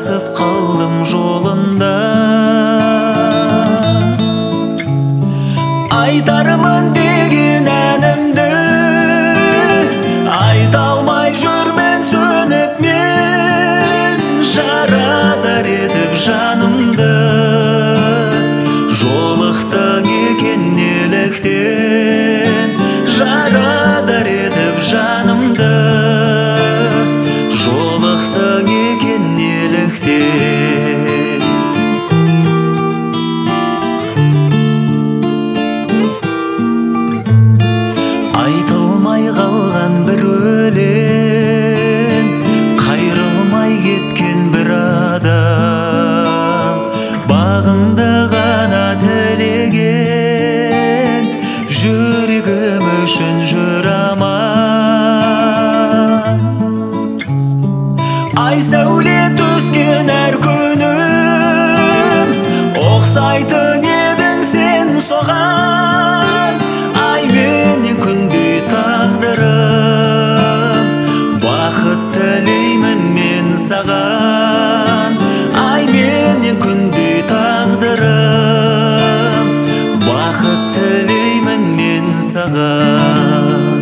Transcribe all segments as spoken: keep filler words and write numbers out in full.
адасып қалдым жолында. Айтармын деген әнімді айта алмай жүрмен сөніп мен, жарадар етіп жанымды жолықтың екен неліктен, жарадар етіп жанымды жолықтың екен неліктен. Айтылмай қалған бір өлең, қайрылмай кеткен бір адам, бағыңды ғана тілеген, жүрегім үшін жүр аман. Ай сәуле түскен әр күнім, ұқсайтын едің сен соған. Ай менен күндей тағдырым, бақыт тілеймін мен саған. Ай менен күндей тағдырым, бақыт тілеймін мен саған.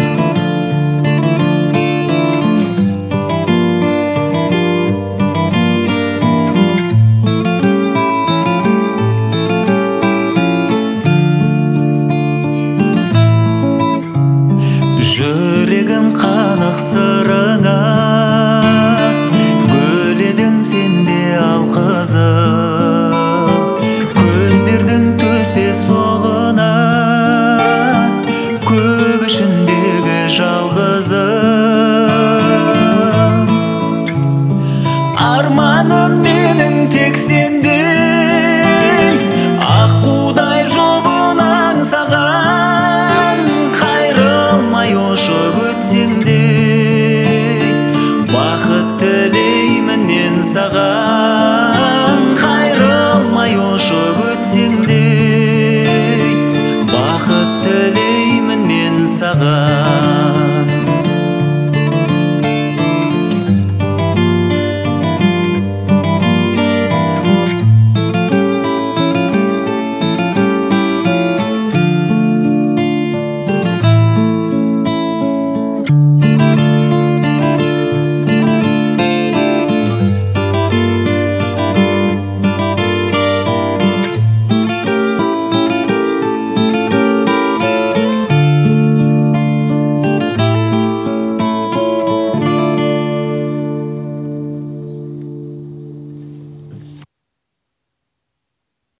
Жүрегім қанық сырыңа, гүл едің сен де алқызып, көздердің түспес оғына, көп ішіндегі жалғызым. Арманым менің тек сендей, аққудай жұбынаң саған. Қайрылмай ұшып өтсең де, бақыт тілеймін мен саған. Қайрылмай ұшып өтсең де, бақыт тілеймін мен саған.